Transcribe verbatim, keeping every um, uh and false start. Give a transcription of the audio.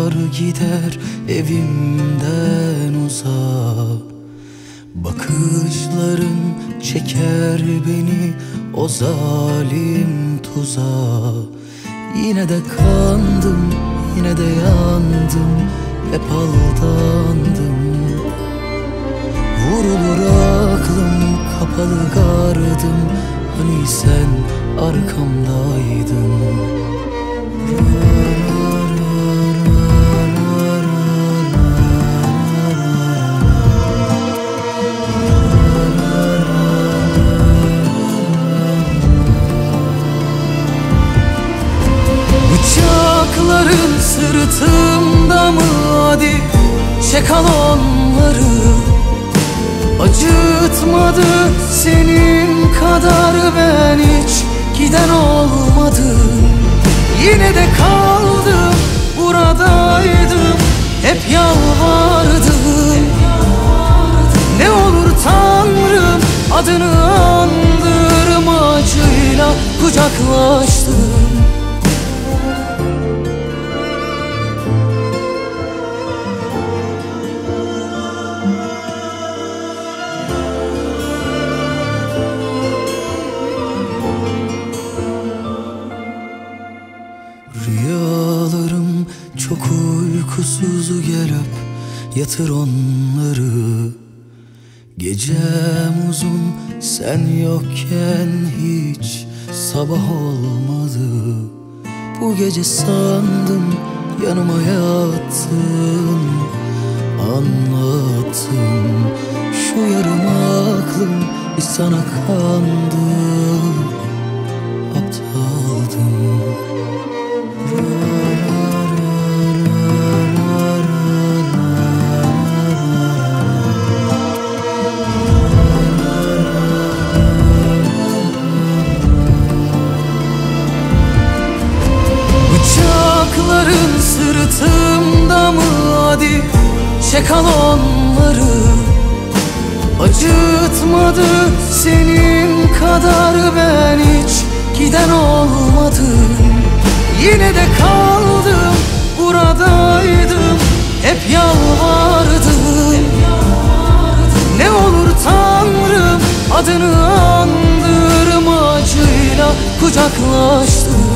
akar gider evimden uzağa. Bakışların çeker beni o zalim tuzağa. Yine de kandım, yine de yandım, hep aldandım. Vurulur aklım, kapalı gardım, hani sen arkamdaydın. Bıçakların sırtımda mı, hadi çek al onları. Acıtmadı senin kadar ben hiç giden olmadım. Yine de kaldım, buradaydım, hep yalvardım. Ne olur Tanrım adını andırma, acıyla kucaklaştım. Rüyalarım çok uykusuz, gel öp yatır onları. Gecem uzun sen yokken hiç sabah olmadı. Bu gece sandım yanıma yattın, anlattım. Şu yarım aklım bir sana kandı, aptaldım. Bıçakların sırtımda mı, hadi çek al onları. Acıtmadı senin kadar ben hiç giden olmadım. Yine de kaldım, buradaydım, hep yalvardım. Ne olur Tanrım adını andırma, acıyla kucaklaştım.